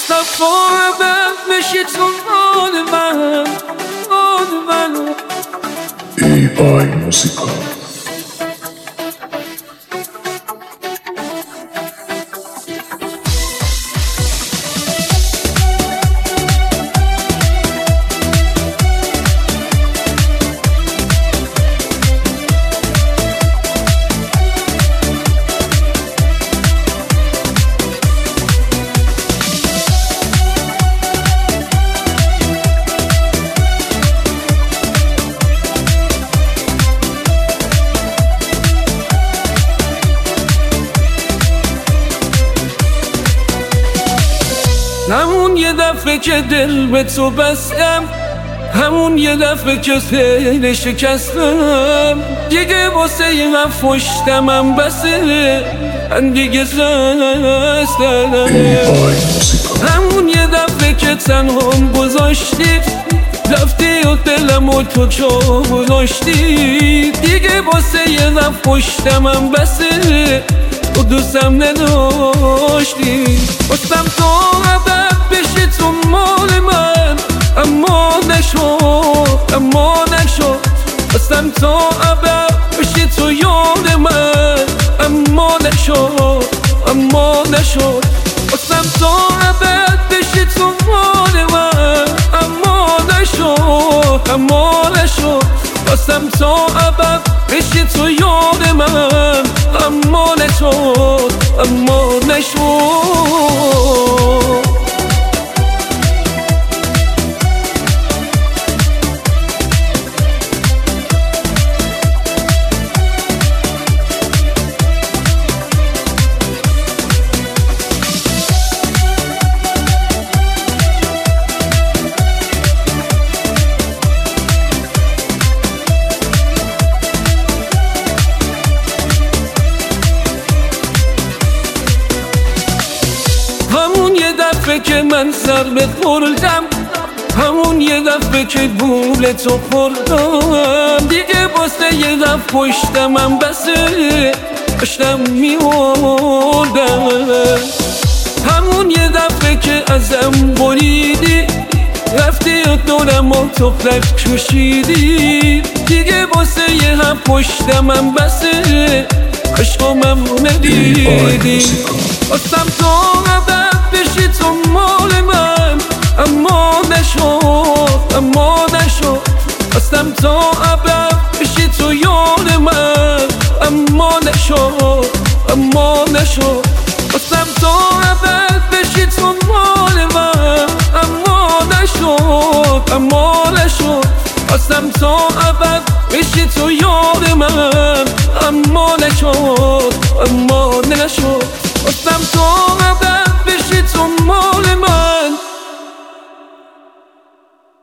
صفا بشی تو مال من EY Música. همون یه دفعه که دل به تو بستم، همون یه دفعه که دل شکستم، دیگه واسه یه پشتمم بسه، من دیگه زستم. همون یه دفعه که تنهام گذاشتی، رفتی و دلم و تو جا گذاشتی، دیگه واسه یه پشتمم بسه، تو دوستم نداشتی. خواستم تو عبد بشی تو مال من، اما نشد. خواستم تو عبد بشی تو یاد من، اما نشد. خواستم تو عبد بشی تو مال من، اما نشد. خواستم تو عبد بشی تو یاد من، اما نشد. همون یه دفعه که من سر بخوردم، همون یه دفعه که گول تو خوردم، دیگه واسه یه دفعه پشتمم بسه، داشتم میوردم. همون یه دفعه که ازم بریدی، رفتی و دورم و تو فلک کشیدی، دیگه واسه یه هم پشتمم بسه، عشقمم ندیدی. خواستم تو عبد بشی تو مال من، اما نشد. خواستم تو عبد بشی تو یاد من، اما نشد. خواستم تو عبد بشی تو مال من، اما نشد. خواستم تو عبد بشی تو یاد من، اما نشد. خواستم تو